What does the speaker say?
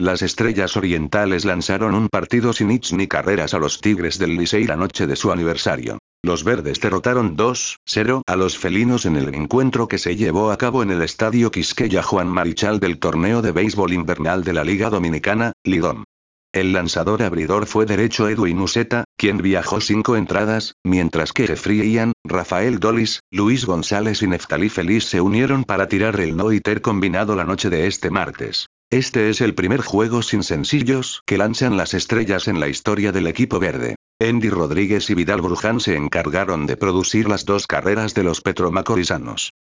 Las Estrellas Orientales lanzaron un partido sin hits ni carreras a los Tigres del Licey la noche de su aniversario. Los verdes derrotaron 2-0 a los felinos en el encuentro que se llevó a cabo en el Estadio Quisqueya Juan Marichal del torneo de béisbol invernal de la Liga Dominicana, Lidom. El lanzador abridor fue derecho Edwin Uceta, quien viajó 5 entradas, mientras que Jeffrey Ian, Rafael Dolis, Luis González y Neftalí Feliz se unieron para tirar el no-hitter combinado la noche de este martes. Este es el primer juego sin sencillos que lanzan las Estrellas en la historia del equipo verde. Andy Rodríguez y Vidal Bruján se encargaron de producir las 2 carreras de los petromacorizanos.